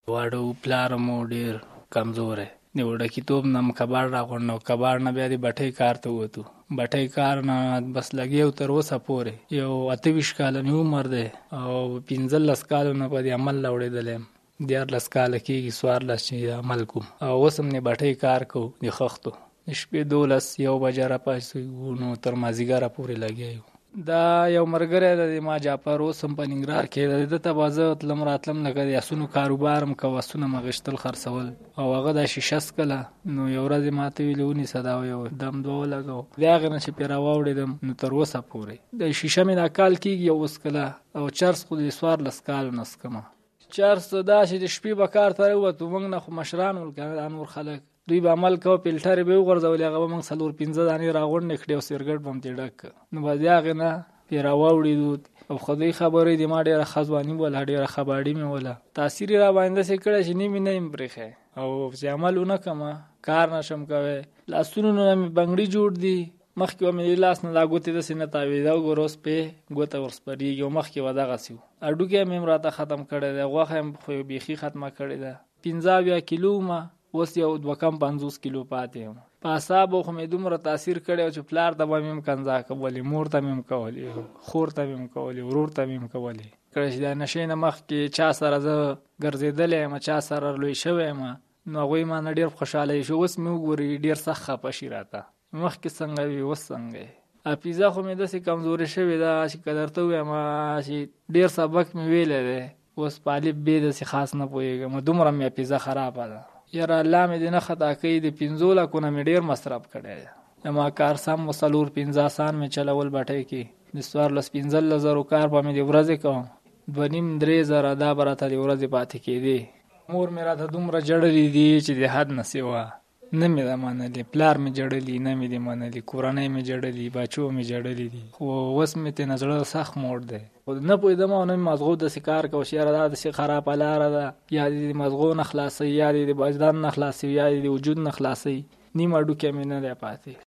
واړو پلار مو ډېر کمزوری د وړکیتوب نه م کباړ راغونډ و. کباړ نه بیا د بټۍ کار ته ووتو. بټۍ کار نه بس لګیا تر اوسه پورې یو 28 کاله مې عمر دی او 15 کالو نه په دې عمل راوړېدلی یم. 14 کاله کېږي 14 چې عمل کوم او اوس هم د بټۍ کار کوو د خښتو. د شپې 12 1 بجه راپاڅېږو نو تر مازدیګره پورې لګیا یو. دا یو ملګری دی د ما جعفر، اوس هم په ننګرهار کې دی. ده ته به زه تلم راتلم لکه د اسونو کاروبار م کوه، اسونه م غشتل خرڅول او هغه دا شیشه څکله. نو یو ورځ یې ما ته ویلې ونیسه دا یو دم دوه ولګوه. د هغې نه چې پرې راواوړېدم نو تر اوسه پورې د شیشه مې دا کال کېږي یو وڅکله او چرس خو د 14 کالو نه څکمه. چرس دا چې د شپې به کار ته راووتو، موږ نه خو مشران ول که دا نور خلک دوی به عمل کوه، فلټر به یې وغورځولې، هغه به موږ 4-5 دانې راغونډې کړې او سیرګټ به م ترې ډک کړه. نو به د هغې نه پرې راواوړېدو او خدای خبرې د ما ډېره ښه ځواني وله، ډېره ښه باډي مې وله. تاثیر یې را باندې داسې کړی چې نیم یې نه یم پرېښی او چې عمل ونه کړمه کار نه شم کوی. لاسونو نه مې بنګړي جوړ دي، مخکې به مې د لاس نه دا ګوتې داسې نه تاوېده، وګوره اوس پې ګوته ورسپرېږي او مخکې به دغسې وو. هډوکی مې هم راته ختم کړی دی، غوښه یې خو بیخي ختمه کړې ده. 15 کیلو ومه، اوس یو 250 کیلو پاتې یم. په اعصابو خو مې دومره تاثیر کړی و چې پلار ته به مې هم کنځا کولې، مور ته مې هم کولې، خور ته مې هم کولې، ورور ته مې هم کولې. کله چې د نشې نه مخکې چا سره زه ګرځېدلی یم، چا سره لوی شوی یم، نو هغوی ما نه ډېر خوشحاله شي. اوس مې وګوري ډېر سخت خفه شي راته، مخکې څنګه وي اوس څنګه یې. حافظه خو مې داسې کمزورې شوې ده چې که درته ووایم چې ډېر سبق مې ویلی دی، اوس په الف ب داسې خاص نه پوهېږم، دومره مې حافظه خرابه ده. یاره الله مې دې نه خطا کوي، د 15 لکو نه مې ډېر مصرف کړی دی. زما کار سم و 4-5 آسان مې چلول بټۍ کې. د 14-15 زرو کار به مې د ورځې کوم، 2.5-3 زره دا به راته د ورځې پاتې کېدې. مور مې راته دومره جړلي دي چې د حد نه سوا نه مې ده منلې. پلار مې جړلي، نه مې دې منلې. کورنۍ مې جړلي، بچو مې جړلي دي، خو اوس مې ترې نه زړه سخت موړ دی. خو نه پوهېدم او نه مې مغزو داسې کار کوه چې یاره دا داسې خرابه لاره ده، یا دې د مغزو نه خلاصوي، یا دې د وجدان نه خلاصوي، یا دې د وجود نه خلاصوي. نیم هډوکی مې نه دی پاتې.